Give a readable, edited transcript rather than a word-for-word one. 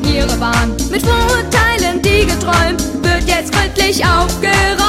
ihre Bahn. Mit Vorurteilen, die geträumt, wird jetzt gründlich aufgeräumt.